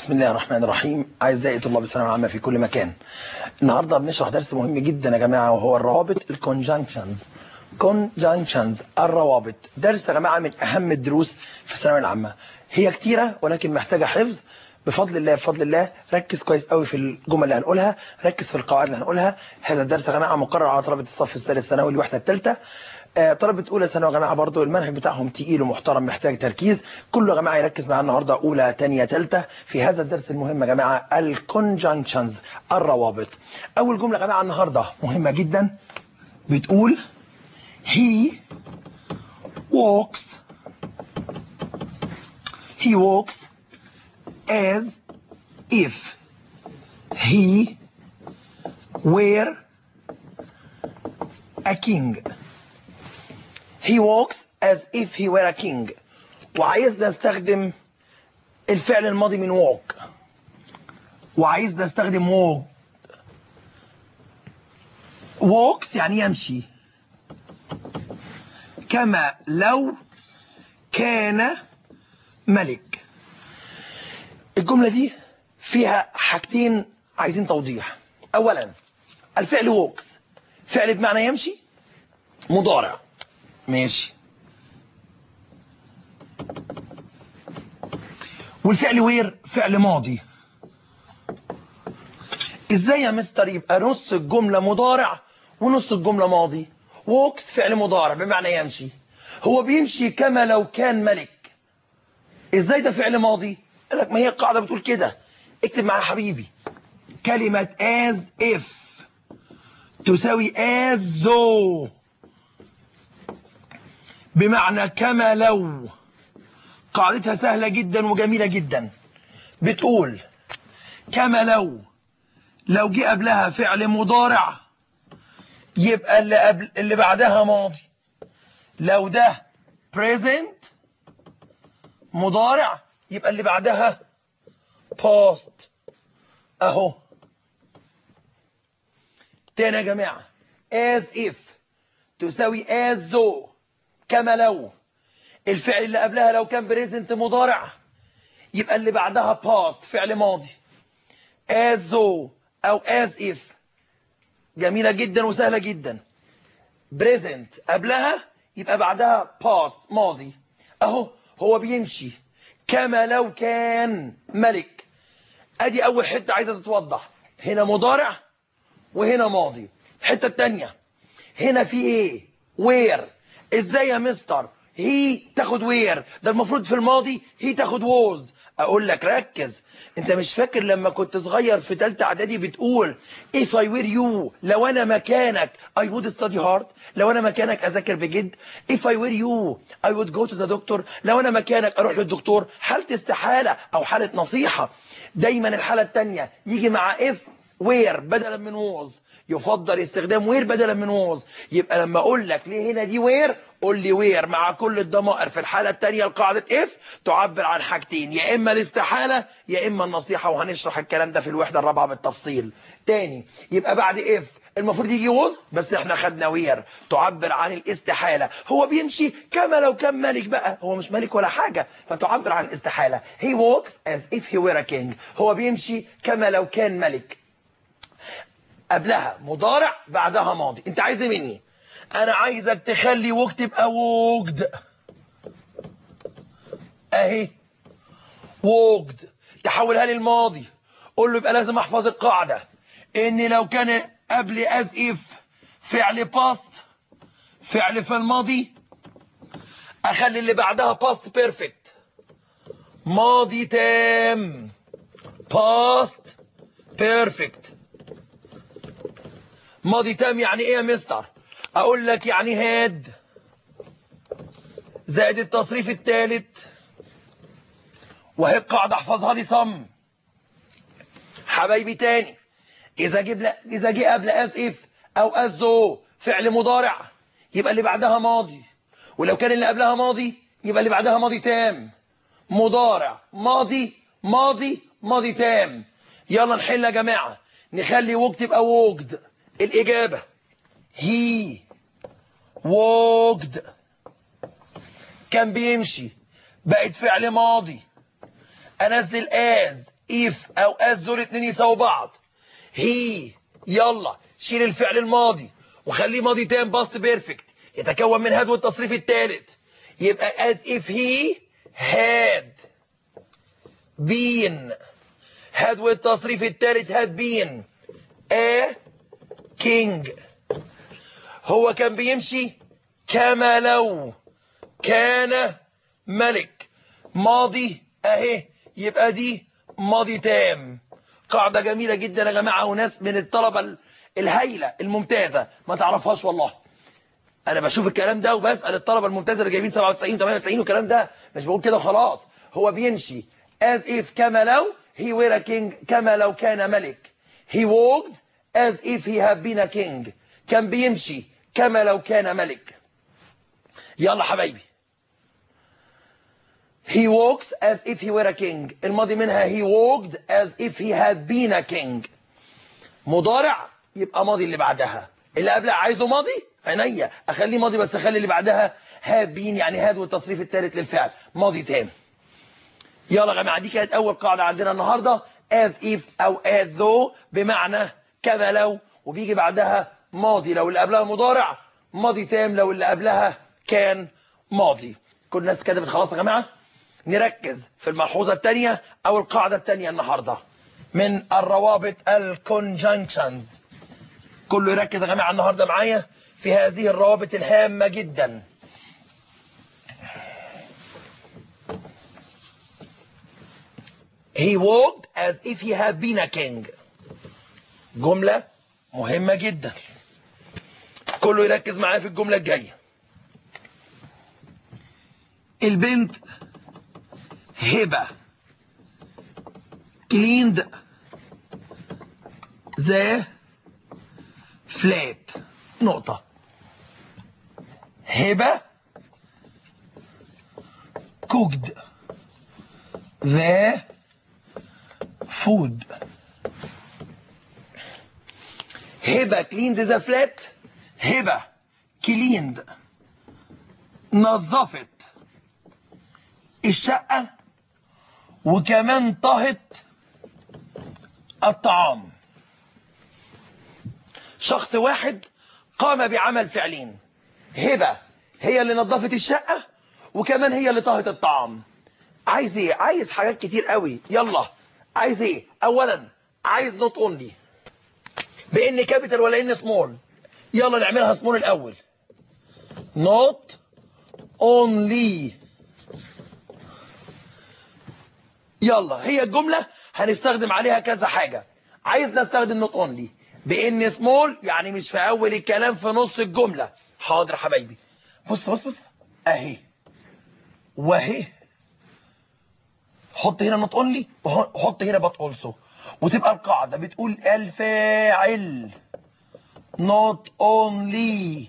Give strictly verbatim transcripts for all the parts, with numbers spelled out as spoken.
بسم الله الرحمن الرحيم. أعزائي طلاب الثانوية العامة في كل مكان، النهارده بنشرح درس مهم جدا يا جماعة، وهو الروابط الكونجانكشنز. كونجانكشنز الروابط، درس يا جماعة من أهم الدروس في الثانوية العامة. هي كتيرة ولكن محتاجة حفظ. بفضل الله بفضل الله ركز كويس قوي في الجمل اللي هنقولها، ركز في القواعد اللي هنقولها. هذا الدرس يا جماعة مقرر على طلبة الصف الثالث ثانوي الوحدة الثالثة. آه، طلبة أولى ثانوي يا جماعة برضو المنهج بتاعهم تقيل ومحترم، محتاج تركيز. كله يا جماعة يركز معانا النهارده أولى ثانية ثالثة في هذا الدرس المهم يا جماعة، الكونجانكشنز الروابط. أول جملة يا جماعة النهارده مهمة جدا، بتقول he walks he walks as if he were a king. He walks as if he were a king. وعايز نستخدم الفعل الماضي من walk، وعايز نستخدم walk. walks يعني يمشي، كما لو كان ملك. الجملة دي فيها حاجتين عايزين توضيح. أولا، الفعل walks فعل بمعنى يمشي مضارع، ماشي. والفعل وير فعل ماضي. ازاي يا مستر يبقى نص الجملة مضارع ونص الجملة ماضي؟ ووكس فعل مضارع بمعنى يمشي، هو بيمشي كما لو كان ملك. ازاي ده فعل ماضي؟ قال لك ما هي القاعدة بتقول كده. اكتب معايا حبيبي، كلمة as if تساوي as though بمعنى كما لو. قاعدتها سهلة جدا وجميلة جدا، بتقول كما لو لو جه قبلها فعل مضارع يبقى اللي قبل اللي بعدها ماضي. لو ده present مضارع يبقى اللي بعدها past. اهو تاني يا جماعة، as if تساوي as though كما لو. الفعل اللي قبلها لو كان present مضارع يبقى اللي بعدها past فعل ماضي. as though او as if جميلة جدا وسهلة جدا. present قبلها يبقى بعدها past ماضي. اهو هو بيمشي كما لو كان ملك. ادي اول حتة عايزة تتوضح، هنا مضارع وهنا ماضي. الحتة التانية، هنا في ايه؟ وير. ازاي يا مستر هي تاخد وير؟ ده المفروض في الماضي هي تاخد ووز. اقول لك ركز، انت مش فاكر لما كنت صغير في ثالثه اعدادي بتقول if I were you لو انا مكانك I would study hard؟ لو انا مكانك اذاكر بجد. if I were you I would go to the doctor. لو انا مكانك اروح للدكتور. حالة استحالة او حالة نصيحة. دايما الحالة الثانية يجي مع if where بدلا من was. يفضل استخدام وير بدلا من ووز. يبقى لما اقول لك ليه هنا دي وير، قول لي وير مع كل الضمائر في الحالة الثانية لقاعدة اف تعبر عن حاجتين، يا اما الاستحالة يا اما النصيحة، وهنشرح الكلام ده في الوحدة الرابعة بالتفصيل. تاني، يبقى بعد اف المفروض يجي ووز، بس احنا خدنا وير تعبر عن الاستحالة. هو بيمشي كما لو كان ملك، بقى هو مش ملك ولا حاجة، فتعبر عن الاستحالة. he walks as if he were a king. هو بيمشي كما لو كان ملك. قبلها مضارع بعدها ماضي. انت عايز ايه مني؟ انا عايزك تخلي وقت يبقى ووجد. اهي ووجد، تحولها للماضي. قول له يبقى لازم احفظ القاعده ان لو كان قبل as if فعل past فعل في الماضي اخلي اللي بعدها past perfect ماضي تام past perfect. ماضي تام يعني ايه يا مستر؟ اقول لك يعني هاد زائد التصريف الثالث، وهي القاعده احفظها لي صم حبايبي. تاني، اذا جيب اذا جه قبل as if او as though فعل مضارع يبقى اللي بعدها ماضي، ولو كان اللي قبلها ماضي يبقى اللي بعدها ماضي تام. مضارع ماضي ماضي ماضي تام. يلا نحل يا جماعه، نخلي وقت يبقى وجد. الإجابة he walked كان بيمشي، بقت فعل ماضي. أنزل as if او as دول اتنين يساووا بعض. he يلا شيل الفعل الماضي وخليه ماضي تام باست بيرفكت يتكون من had والتصريف الثالث. يبقى as if he had been had والتصريف الثالث had been a king. هو كان بيمشي كما لو كان ملك. ماضي اهي يبقى دي ماضي تام. قاعدة جميلة جدا يا جماعة وناس من الطلبة الهايلة الممتازة ما تعرفهاش والله. انا بشوف الكلام ده وبسأل الطلبة الممتازة اللي جايبين سبعة وتسعين ثمانية وتسعين والكلام ده مش بقول كده خلاص. هو بيمشي as if كما لو he were a king كما لو كان ملك. he walked as if he had been a king. كان بيمشي كما لو كان ملك. يلا حبايبي. he walks as if he were a king. الماضي منها he walked as if he had been a king. مضارع يبقى ماضي اللي بعدها. اللي قبلها عايزه ماضي عينيا اخليه ماضي بس اخلي اللي بعدها had been يعني had والتصريف الثالث للفعل ماضي تام. يلا يا جماعه دي كانت اول قاعده عندنا النهارده as if او as though بمعنى كما لو وبيجي بعدها ماضي لو اللي قبلها مضارع ماضي تام لو اللي قبلها كان ماضي. كل الناس كتبت خلاص يا جماعه. نركز في الملحوظه الثانيه او القاعده الثانيه النهارده من الروابط الكونجنكشنز. كله يركز يا جماعه النهارده معايا في هذه الروابط الهامه جدا. he walked as if he had been a king. جمله مهمه جدا. كله يركز معايا في الجمله الجايه. البنت هبه cleaned the flat. نقطة. هبة cooked the food. هبة cleaned the flat. هبة cleaned نظفت الشقة وكمان طهت الطعام. شخص واحد قام بعمل فعلين. هبة هي اللي نظفت الشقة وكمان هي اللي طهت الطعام. عايز ايه؟ عايز حاجات كتير قوي. يلا عايز ايه؟ اولا عايز نوت اونلي بان كابيتال ولا ان سمول. يلا نعملها سمول الاول. نوت اونلي. يلا هي الجملة هنستخدم عليها كذا حاجة. عايز نستخدم نوت اونلي بان سمول يعني مش في اول الكلام في نص الجملة. حاضر حبايبي. بص بص بص اهي واهي. حط هنا نوت اونلي وحط هنا بات اولسو وتبقى القاعدة بتقول الفاعل نوت اونلي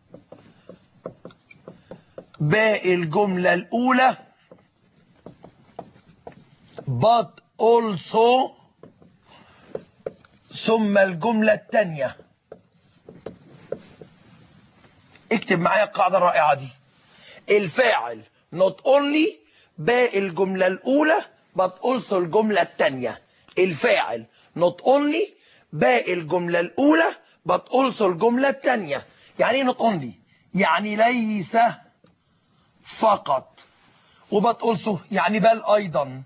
باقي الجملة الاولى but also ثم الجملة الثانية. اكتب معايا القاعدة الرائعة دي. الفاعل not only باقي الجملة الأولى but also الجملة الثانية. الفاعل not only باقي الجملة الأولى but also الجملة الثانية. يعني ايه not only؟ يعني ليس فقط. وبت also يعني بل أيضا.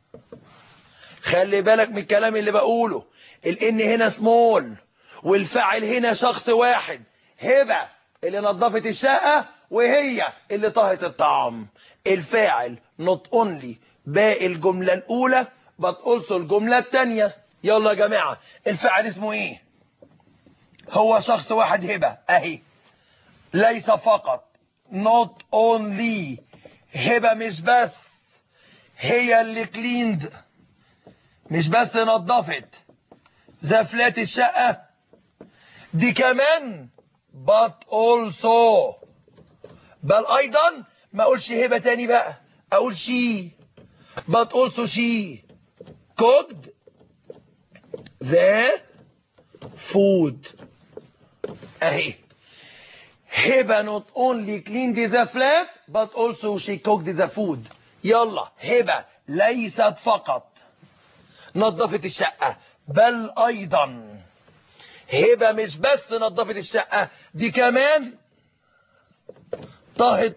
خلي بالك من الكلام اللي بقوله. الان هنا سمول والفاعل هنا شخص واحد. هبة اللي نظفت الشقة وهي اللي طهت الطعام. الفاعل not only باقي الجملة الأولى but also الجملة الثانية. يلا يا جماعة الفاعل اسمه ايه؟ هو شخص واحد هبة اهي. ليس فقط not only. هبة مش بس هي اللي كليند مش بس نظفت زفلات الشقة دي كمان but also بل أيضا. ما أقولش هبة تاني بقى أقول she but also she cooked the food. أهي هبة not only cleaned the flat but also she cooked the food. يلا هبة ليست فقط نظفت الشقة، بل أيضا هبة مش بس نظفت الشقة، دي كمان طهت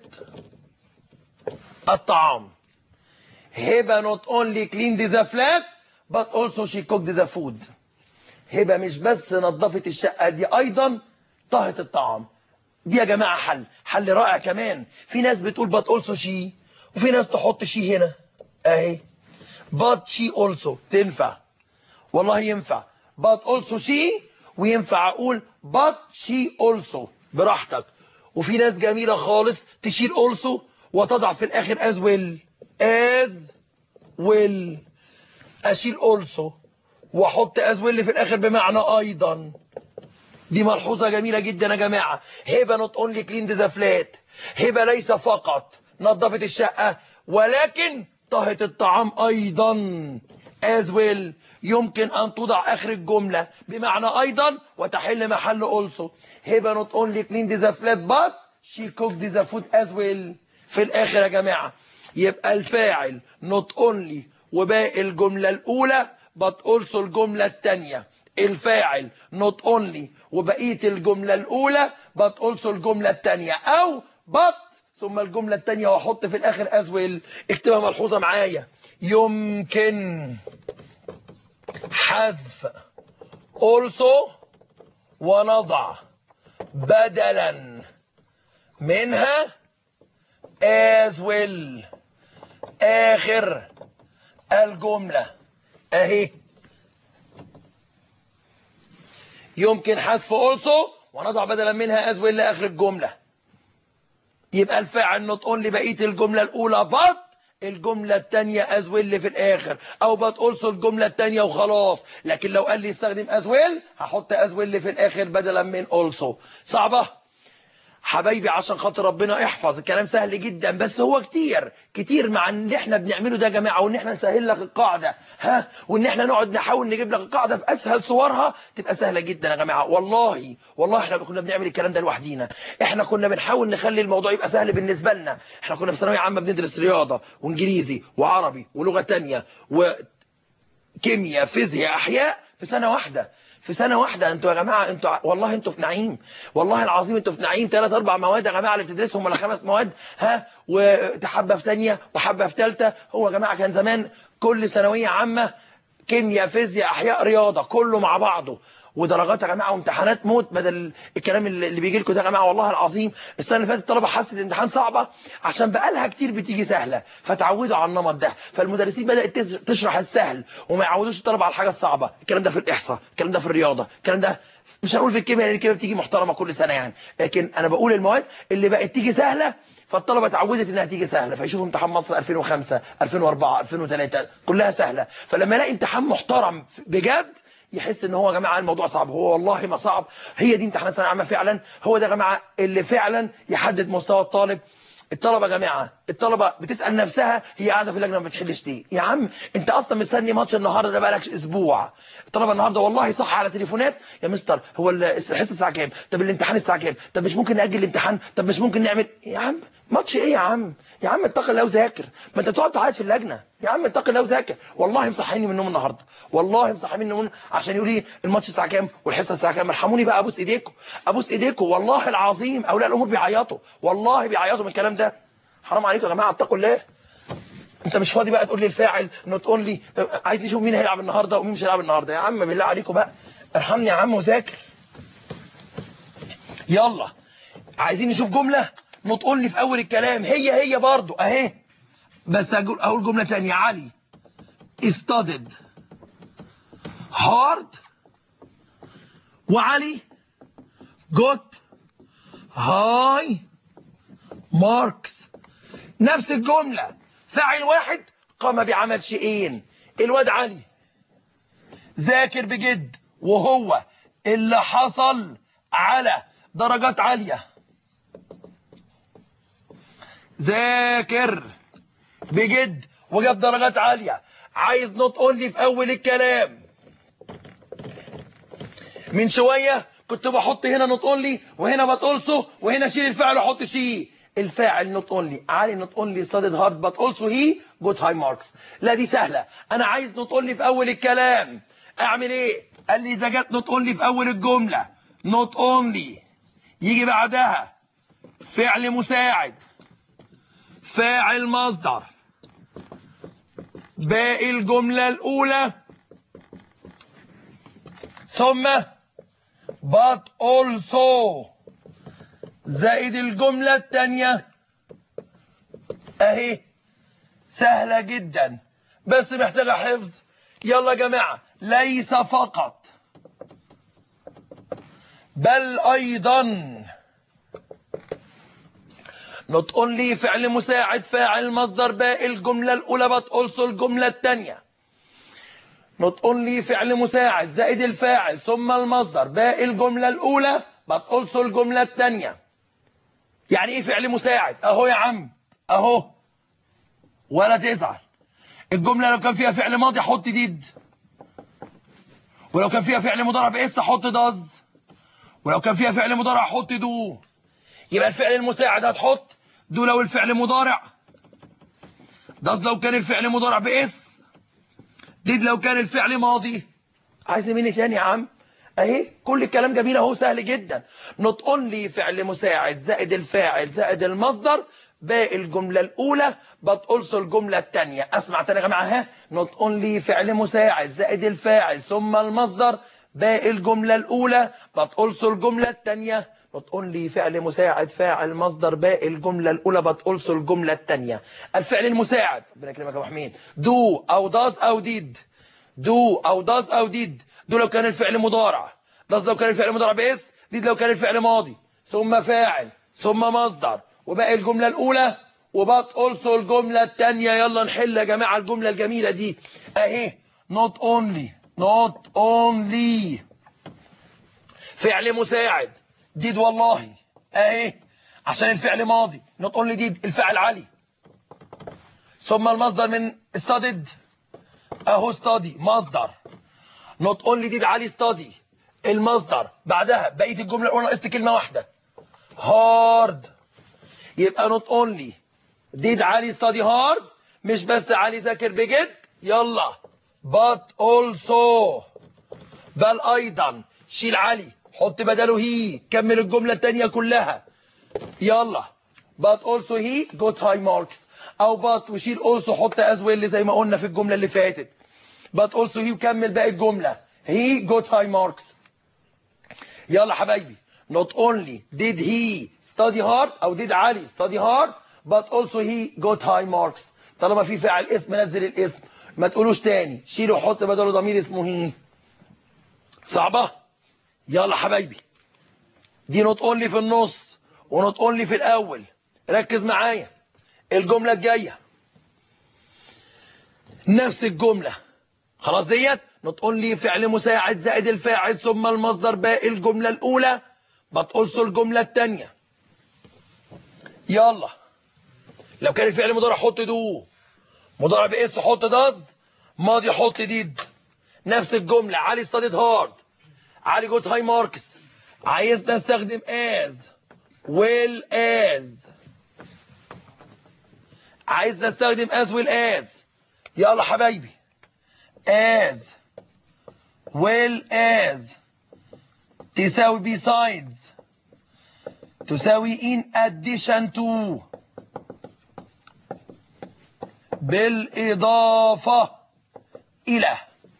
الطعام. هبة not only cleaned the flat but also she cooked the food. هبة مش بس نظفت الشقة، دي أيضا طهت الطعام. دي يا جماعة حل حل رائع. كمان في ناس بتقول but also she، وفي ناس تحط she هنا اهي but she also تنفع، والله ينفع but also she، وينفع اقول but she also براحتك. وفي ناس جميلة خالص تشيل also وتضع في الاخر as well as well. اشيل also واحط as well في الاخر بمعنى ايضا. دي ملحوظة جميلة جدا يا جماعة. هبة not only cleaned the flat، هبة ليس فقط نظفت الشقة ولكن طهت الطعام أيضا as well. يمكن أن توضع آخر الجملة بمعنى أيضا وتحل محل also. هبة not only cleaned the flat but she cooked the food as well. في الآخر يا جماعة يبقى الفاعل not only وباقي الجملة الأولى but also الجملة الثانية. الفاعل not only وبقية الجملة الأولى but also الجملة الثانية، أو but ثم الجملة الثانية وأحط في الآخر as well. اكتبها ملحوظة معايا. يمكن حذف also ونضع بدلا منها as well آخر الجملة أهي. يمكن حذف also ونضع بدلا منها as well لآخر الجملة. يبقى الفاعل not only بقية الجملة الأولى but الجملة الثانية as well في الآخر، أو but also الجملة الثانية وخلاص. لكن لو قال لي استخدم as well هحط as well في الآخر بدلا من also. صعبة حبايبي عشان خاطر ربنا احفظ. الكلام سهل جدا بس هو كتير كتير مع اللي احنا بنعمله ده يا جماعه، وان احنا نسهل لك القاعده ها، وان احنا نقعد نحاول نجيب لك القاعده في اسهل صورها تبقى سهله جدا يا جماعه. والله والله احنا كنا بنعمل الكلام ده لوحدينا. احنا كنا بنحاول نخلي الموضوع يبقى سهل بالنسبه لنا. احنا كنا في ثانويه عامه بندرس رياضه وانجليزي وعربي ولغه ثانيه وكيمياء فيزياء احياء في سنه واحده. في سنة واحدة. انتوا يا جماعة انتوا والله انتوا في نعيم، والله العظيم انتوا في نعيم. ثلاث اربع مواد يا جماعة اللي بتدرسهم ولا خمس مواد ها، وتحبة في ثانية وحبة في ثالثة. هو يا جماعة كان زمان كل ثانوية عامة كيمياء فيزياء احياء رياضة كله مع بعضه، ودرجات يا جماعه وامتحانات موت بدل الكلام اللي بيجي لكم ده يا جماعه. والله العظيم السنه اللي فاتت الطلبه حست الامتحان صعبه عشان بقالها كتير بتيجي سهله فتعودوا على النمط ده، فالمدرسين بدات تشرح السهل وما يعودوش الطلبه على الحاجه الصعبه. الكلام ده في الاحصاء، الكلام ده في الرياضه، الكلام ده مش هنقول في الكيمياء لان الكيمياء بتيجي محترمه كل سنه يعني، لكن انا بقول المواد اللي بقت تيجي سهله فالطلبه اتعودت انها تيجي سهله، فيشوفوا امتحان مصر ألفين وخمسة ألفين وأربعة ألفين وثلاثة كلها سهله، فلما يلاقي امتحان محترم بجد يحس ان هو يا جماعه الموضوع صعب. هو والله ما صعب، هي دي امتحانات ثانويه عامه فعلا. هو ده يا جماعه اللي فعلا يحدد مستوى الطالب. الطلبه يا جماعه الطلبه بتسال نفسها هي قاعده في اللجنه ما بتحلش ليه؟ يا عم انت اصلا مستني ماتش النهارده ده بقالك اسبوع. الطلبه النهارده والله صح على تليفونات يا مستر هو الحصه الساعه كام؟ طب الامتحان الساعه كام؟ طب مش ممكن ناجل الامتحان؟ طب مش ممكن نعمل يا عم ماتش ايه يا عم؟ يا عم اتقي الله وذاكر، ما انت بتقعد تعيط في اللجنه. يا عم اتقي الله وذاكر. والله مصحيني من النوم النهارده، والله مصحيني من النوم عشان يقول لي الماتش الساعه كام والحصه الساعه كام. ارحموني بقى، ابوس ايديكم ابوس ايديكم. والله العظيم اولياء الامور بيعيطوا، والله بيعيطوا من الكلام ده. حرام عليكم يا جماعه اتقوا الله. انت مش فاضي بقى تقول لي الفاعل نوت تقول لي عايز يشوف مين هيلعب النهارده ومين مش هيلعب النهارده. يا عم بالله عليكم بقى ارحمني يا عم وذاكر. يلا عايزين نشوف جمله نوت تقول لي في اول الكلام هي هي برضو اهي، بس اقول اقول جمله ثانيه. علي studied hard وعلي got high marks. نفس الجملة، فاعل واحد قام بعمل شيئين. الواد علي ذاكر بجد وهو اللي حصل على درجات عالية. ذاكر بجد وجاب درجات عالية. عايز نوت اونلي في اول الكلام. من شوية كنت بحط هنا نوت اونلي وهنا بتقولسو وهنا شيل الفعل واحط شيء. الفاعل not only علي not only studied hard but also he got high marks. لا دي سهلة. أنا عايز not only في أول الكلام. أعمل إيه؟ قال لي إذا جت not only في أول الجملة not only يجي بعدها فعل مساعد فاعل مصدر باقي الجملة الأولى ثم but also زائد الجملة التانية اهي. سهلة جدا بس محتاجة حفظ. يلا يا جماعة. ليس فقط بل أيضا not only فعل مساعد فاعل مصدر باقي الجملة الأولى but also الجملة التانية. not only فعل مساعد زائد الفاعل ثم المصدر باقي الجملة الأولى but also الجملة التانية. يعني ايه فعل مساعد؟ اهو يا عم اهو ولا تزعل. الجملة لو كان فيها فعل ماضي حط ديد، ولو كان فيها فعل مضارع بإس حط داز، ولو كان فيها فعل مضارع حط دو. يبقى الفعل المساعد هتحط دو لو الفعل مضارع، داز لو كان الفعل مضارع بإس، ديد لو كان الفعل ماضي. عايز مني تاني يا عم؟ اهي كل الكلام جميل اهو سهل جدا. not only فعل مساعد زائد الفاعل زائد المصدر باقي الجملة الأولى but also الجملة الثانية. اسمع تاني يا جماعة ها. not only فعل مساعد زائد الفاعل ثم المصدر باقي الجملة الأولى but also الجملة الثانية. not only فعل مساعد فاعل مصدر باقي الجملة الأولى but also الجملة الثانية. الفعل المساعد ربنا يكرمك يا أبو حميد do أو does أو did. do أو does أو did. دول لو كان الفعل مضارع، does لو كان الفعل مضارع بإس، did لو كان الفعل ماضي، ثم فاعل ثم مصدر وباقي الجملة الأولى وبات also الجملة الثانية. يلا نحل يا جماعة الجملة الجميلة دي أهي. not only not only فعل مساعد did والله أهي عشان الفعل ماضي not only did الفعل علي ثم المصدر من studied أهو study مصدر not only did علي study المصدر بعدها بقيه الجمله الاولى ناقصت كلمه واحده hard. يبقى not only did علي study hard مش بس علي ذاكر بجد يلا but also بل ايضا شيل علي حط بداله هي كمل الجمله الثانيه كلها يلا but also he got high marks او but وشيل also حط as well زي ما قلنا في الجمله اللي فاتت but also he وكمل باقي الجمله he got high marks. يلا حبايبي not only did he study hard او did علي study hard but also he got high marks. طالما في فاعل اسم نزل الاسم ما تقولوش تاني شيله وحط بداله ضمير اسمه هي. صعبه؟ يلا حبايبي دي not only في النص و not only في الاول. ركز معايا الجمله الجايه نفس الجمله خلاص ديت not only فعل مساعد زائد الفاعل ثم المصدر باقي الجملة الأولى but also الجملة الثانية. يلا لو كان الفعل مضارع حط دو، مضارع بإس حط داز، ماضي حط ديد. نفس الجملة علي studied hard علي got high marks. عايزنا نستخدم as well as عايزنا نستخدم as well as. يلا حبايبي as well as تساوي besides تساوي in addition to بالإضافة إلى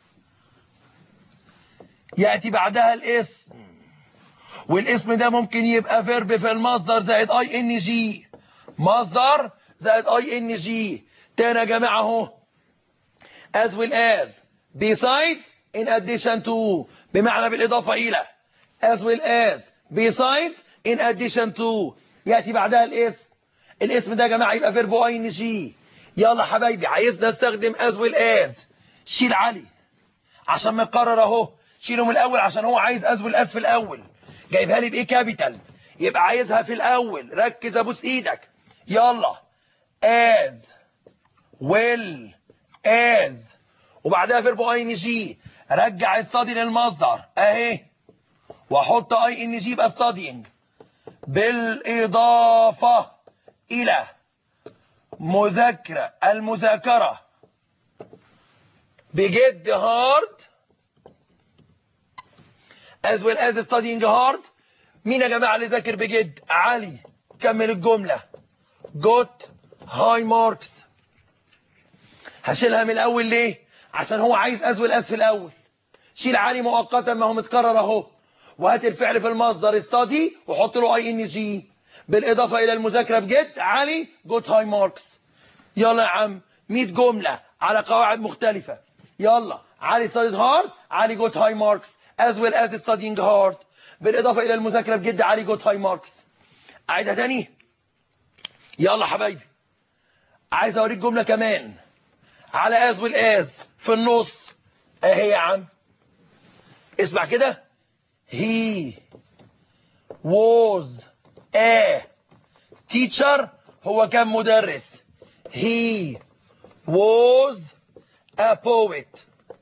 يأتي بعدها الاسم والاسم ده ممكن يبقى فيرب في المصدر زائد اي ان جي مصدر زائد اي ان جي. تاني يا جماعة اهو as well as besides in addition to بمعنى بالإضافة إلى as well as besides in addition to يأتي بعدها الاسم. الاسم ده يا جماعة يبقى فيرب اي ان جي. يلا حبايبي عايزنا نستخدم as well as. شيل علي عشان مقرر اهو شيله من الأول عشان هو عايز as well as في الأول جايبها لي بإيه كابيتال يبقى عايزها في الأول. ركز أبوس إيدك يلا as well as وبعدها فيرب اي ان جي. رجع study للمصدر اهي واحط اي ان جي يبقى studying بالإضافة إلى مذاكرة المذاكرة بجد hard as well as studying hard. مين يا جماعة اللي ذاكر بجد؟ علي. كمل الجملة. got high marks. هشيلها من الأول ليه؟ عشان هو عايز as well as في الأول. شيل علي مؤقتا، ما هو متكرر أهو. وهات الفعل في المصدر study وحط له اي ان جي بالإضافة إلى المذاكرة بجد. علي got high marks. يلا يا عم مية جملة على قواعد مختلفة. يلا علي studied hard، علي got high marks as well as studying hard بالإضافة إلى المذاكرة بجد. علي got high marks. أعيدها تاني. يلا حبايبي عايز أوريك جملة كمان على as well as في النص أهي يا عم. اسمع كده. he was a teacher. هو كان مدرس. he was a poet.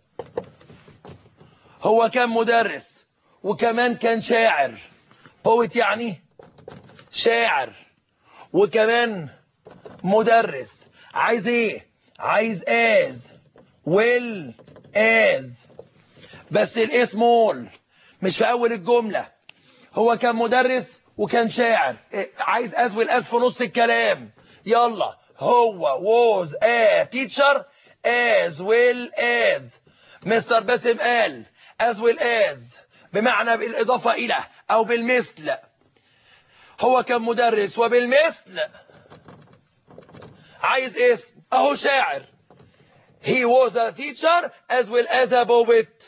هو كان مدرس وكمان كان شاعر. poet يعني شاعر وكمان مدرس. عايز ايه؟ عايز as well as بس الاسم all مش في اول الجملة. هو كان مدرس وكان شاعر. عايز as well as في نص الكلام. يلا هو was a teacher as well as. مستر باسم قال as well as بمعنى بالإضافة إلى أو بالمثل. هو كان مدرس وبالمثل عايز اسم أهو شاعر. he was a teacher as well as a poet.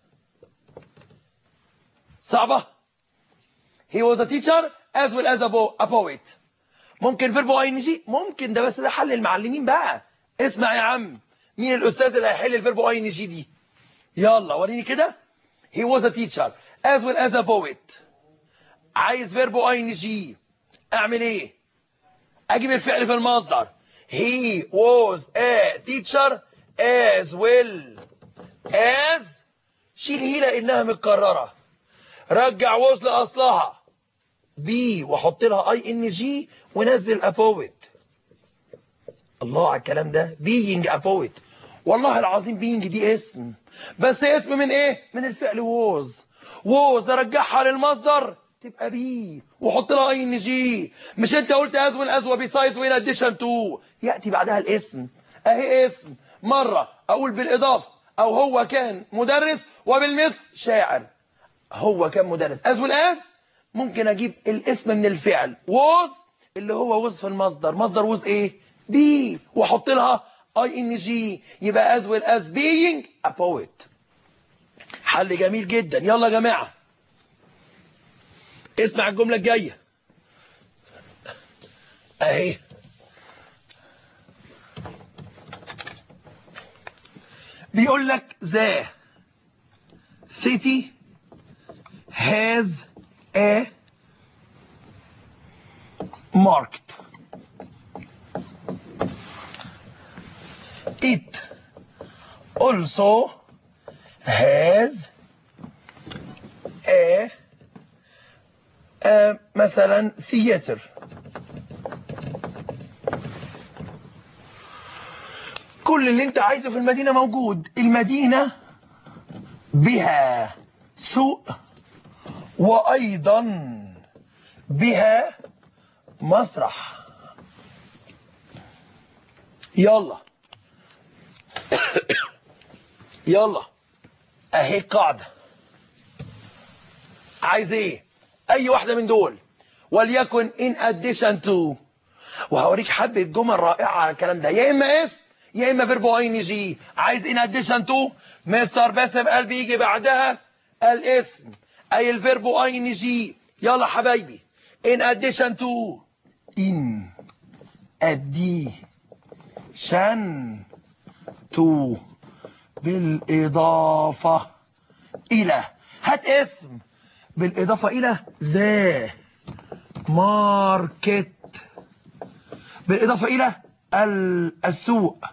صعبة. he was a teacher as well as a poet. ممكن فيربو اي ان جي ممكن ده، بس ده حل المعلمين بقى. اسمع يا عم مين الأستاذ اللي هيحل الفيربو اي ان جي دي؟ يلا وريني كده. he was a teacher as well as a poet. عايز فيربو اي ان جي اعمل ايه؟ اجيب الفعل في المصدر. he was a teacher as well as. شيل هي لانها متكرره. رجع was لاصلها بي وحط لها اي ان جي ونزل a poet. الله على الكلام ده. being a poet. والله العظيم being دي اسم، بس اسم من ايه؟ من الفعل was. was ارجعها للمصدر تبقى بي وحط لها اي ان جي. مش انت قلت as well as وبيسايدز وان اديشن تو ياتي بعدها الاسم. اهي اسم. مره اقول بالاضافه او هو كان مدرس وبالمثل شاعر. هو كان مدرس as well as ممكن اجيب الاسم من الفعل was اللي هو was في المصدر. مصدر was ايه؟ بي واحط لها اي ان جي يبقى as well as being a poet. حل جميل جدا. يلا يا جماعه اسمع الجمله الجايه اهي. بيقول لك the city has a market. It also has a, a مثلا theater. كل اللي انت عايزه في المدينة موجود. المدينة بها سوق وأيضا بها مسرح. يلا يلا اهي قاعدة. عايز ايه؟ اي واحدة من دول وليكن in addition to. وهوريك حبة جمل رائعة على الكلام ده. يا اما اسم يا اما فيربو اي ان جي. عايز in addition to مستر باسم قال بيجي بعدها الاسم اي الفيربو اي ان جي. يلا حبايبي in addition to. in addition to بالإضافة إلى. هات اسم بالإضافة إلى the market بالإضافة إلى السوق.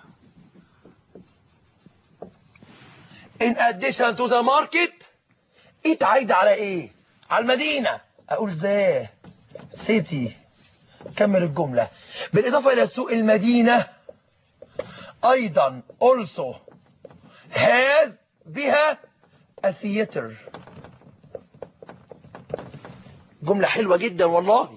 in addition to the market. it عايدة على إيه؟ على المدينة. أقول the city كمل الجملة. بالإضافة إلى السوق المدينة أيضا also has بها a theater. جملة حلوة جدا والله.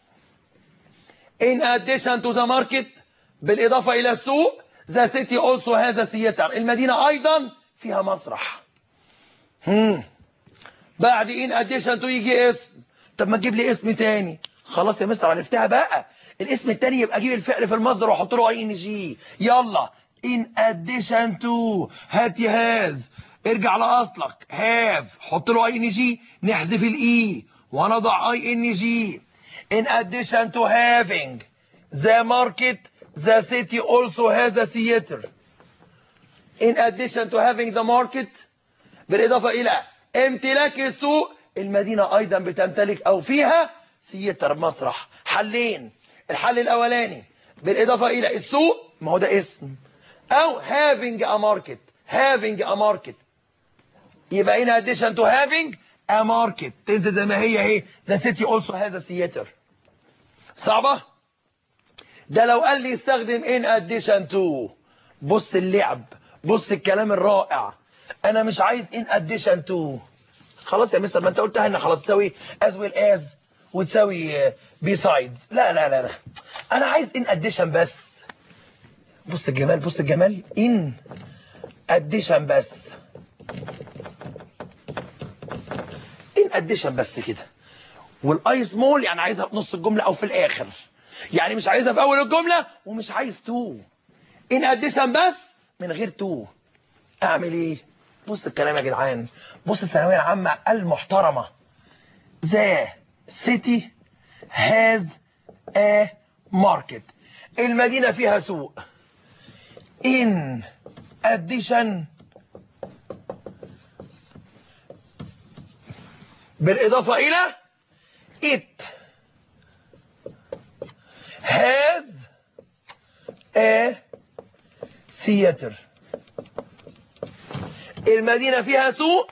In addition to the market بالإضافة إلى السوق the city also has a theater. المدينة أيضا فيها مسرح. هم. بعد in addition to يجي اسم. طب ما تجيب لي اسم تاني. خلاص يا مستر عرفتها بقى. الاسم التاني يبقى اجيب الفعل في المصدر واحط له اي ان جي. يلا in addition to هاتي هاز. ارجع لاصلك have حط له اي ان جي نحذف الاي ونضع اي ان جي. in addition to having the market the city also has a theater. in addition to having the market بالاضافه الى امتلاك السوق المدينه ايضا بتمتلك او فيها ثياتر مسرح. حلين. الحل الاولاني بالاضافه الى السوق ما هو ده اسم او having a market having a market يبقى in addition to having a market تنزل زي ما هي اهي the city also has a theater. صعبه؟ ده لو قال لي استخدم in addition to. بص اللعب بص الكلام الرائع. انا مش عايز in addition to. خلاص يا مستر ما انت قلتها هنا خلاص تساوي as well as وتساوي besides. لا لا لا لا انا عايز in addition بس. بص الجمال بص الجمال in addition بس. in addition بس كده. والاي سمول يعني عايزها في نص الجمله او في الاخر. يعني مش عايزها في اول الجمله ومش عايز تو. in addition بس من غير تو. اعمل ايه؟ بص الكلام يا جدعان. بص الثانويه العامه المحترمه. The city has a market. المدينه فيها سوق. in addition بالاضافه الى it has a theater. المدينة فيها سوق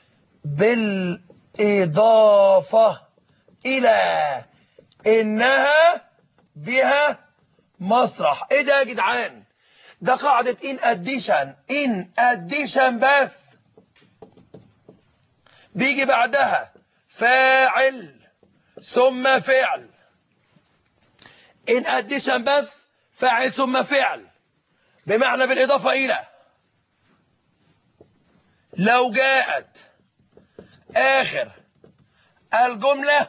بالإضافة إلى إنها بها مسرح. إيه ده يا جدعان؟ ده قاعدة in addition. in addition بس بيجي بعدها فاعل ثم فعل. in addition بس فاعل ثم فعل بمعنى بالإضافة إلى. لو جاءت آخر الجملة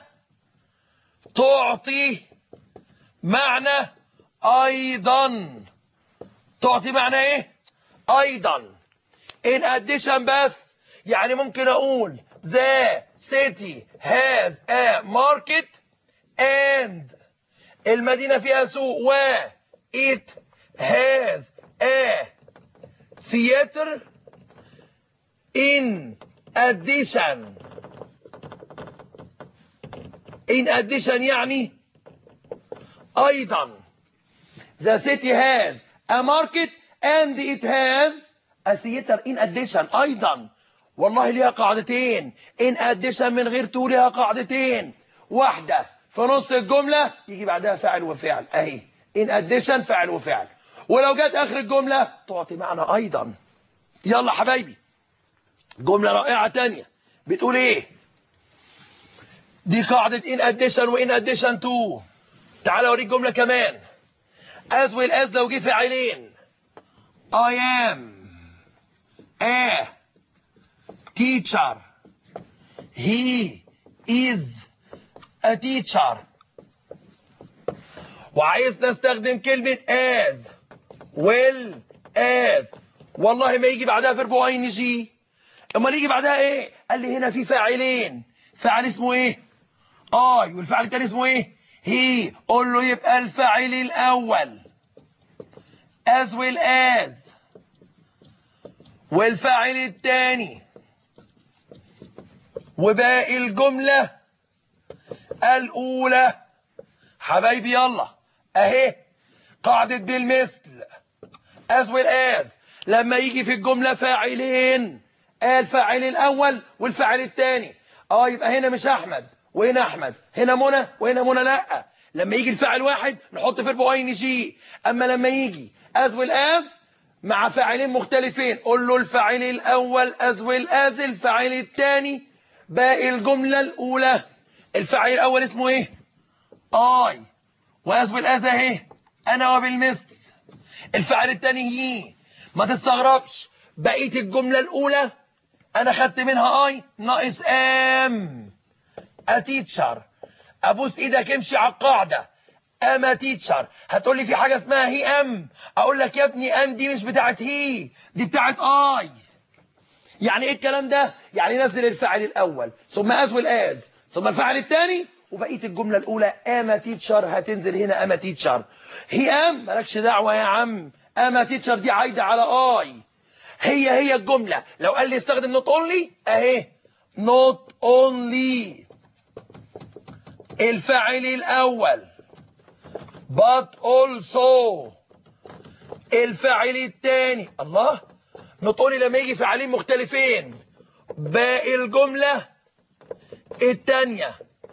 تعطي معنى أيضا. تعطي معنى إيه؟ أيضا. in addition بس يعني ممكن أقول the city has a market and المدينة فيها سوق و it has a theater. in addition in addition يعني أيضا. the city has a market and it has a theater in addition. أيضا والله ليها قاعدتين. in addition من غير تو ليها قاعدتين. واحدة في نص الجملة يجي بعدها فاعل وفعل أهي in addition فاعل وفعل. ولو جت آخر الجملة تعطي معنى أيضا. يلا حبايبي جملة رائعة تانية بتقول ايه؟ دي قاعدة in addition و in addition to. تعال اوريك جملة كمان. as well as لو جه فاعلين. I am a teacher. He is a teacher. وعايز نستخدم كلمة as well as. والله ما يجي بعدها فيرب اي ان جي. امال يجي بعدها ايه؟ قال لي هنا في فاعلين. فاعل اسمه ايه؟ اي والفاعل الثاني اسمه ايه؟ هي. قول له يبقى الفاعل الاول as well as والفاعل الثاني وباقي الجملة الأولى. حبايبي يلا اهي قاعدة بالمثل as well as لما يجي في الجملة فاعلين الفاعل الأول والفاعل الثاني. اه يبقى هنا مش أحمد وهنا أحمد، هنا منى وهنا منى. لأ لما يجي الفاعل واحد نحط فيرب اي ان جي. اما لما يجي as well as مع فاعلين مختلفين قول له الفاعل الاول as well as الفاعل الثاني باقي الجمله الاولى. الفاعل الاول اسمه ايه؟ اي، واز well as اهي انا وبالمثل. الفاعل الثاني هي. ما تستغربش بقيه الجمله الاولى انا خدت منها اي ناقص ام. a teacher. ابوس ايدك امشي على القاعده. اما تيتشر. هتقول لي في حاجه اسمها هي ام. اقول لك يا ابني ام دي مش بتاعت هي، دي بتاعت اي. يعني ايه الكلام ده؟ يعني نزل الفاعل الاول ثم از والاز ثم الفاعل الثاني وبقيه الجمله الاولى اما تيتشر هتنزل هنا اما تيتشر. هي ام مالكش دعوه يا عم. اما تيتشر دي عايده على اي. هي هي الجمله. لو قال لي استخدم نوت اونلي اهي نوت اونلي الفاعل الاول but also الفاعل الثاني. الله، نطولي لما يجي فاعلين مختلفين باقي الجملة الثانية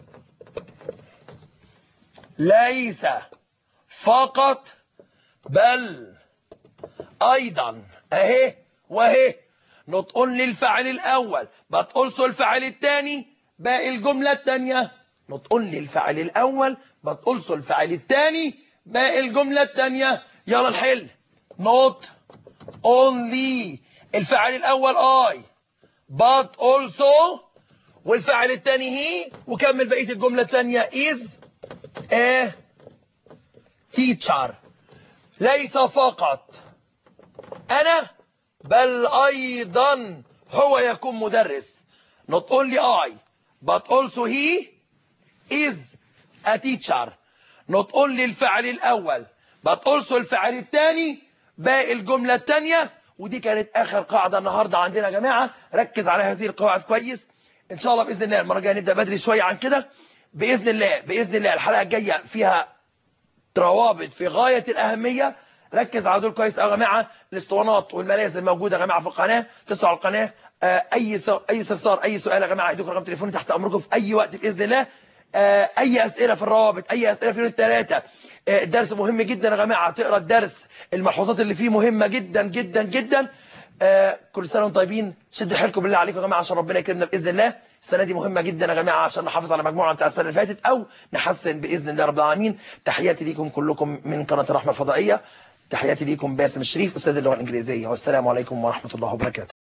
ليس فقط بل أيضا اهي واهي. نطولي الفاعل الأول but also الفاعل الثاني باقي الجملة الثانية. نطولي الفاعل الأول but also الفاعل الثاني باقي الجملة الثانية. يلا نحل. not only الفاعل الأول I but also والفاعل الثاني هي وكمل بقية الجملة الثانية is a teacher. ليس فقط أنا بل أيضا هو يكون مدرس. not only I but also he is a teacher. not only الفعل الأول but also الفعل الثاني باقي الجملة الثانية. ودي كانت آخر قاعدة النهاردة عندنا يا جماعة. ركز على هذه القواعد كويس. إن شاء الله بإذن الله المرة الجاية نبدأ بدري شوية عن كده بإذن الله. بإذن الله الحلقة الجاية فيها روابط في غاية الأهمية. ركز على دول كويس يا جماعة. الاسطوانات والملازم موجودة يا جماعة في القناة. تسعوا على القناة. أي أي استفسار أي سؤال يا جماعة ادوك رقم تليفوني تحت أمركم في أي وقت بإذن الله. اي اسئله في الروابط اي اسئله في يونت ثلاثة. الدرس مهم جدا يا جماعه. تقرا الدرس الملحوظات اللي فيه مهمه جدا جدا جدا. كل سنه وانتم طيبين. شدوا حيلكم بالله عليكم يا جماعه عشان ربنا يكرمنا باذن الله. السنه دي مهمه جدا يا جماعه عشان نحافظ على مجموعه بتاع السنه اللي فاتت او نحسن باذن الله رب العالمين. تحياتي ليكم كلكم من قناه الرحمه الفضائيه. تحياتي ليكم باسم الشريف استاذ اللغه الانجليزيه والسلام عليكم ورحمه الله وبركاته.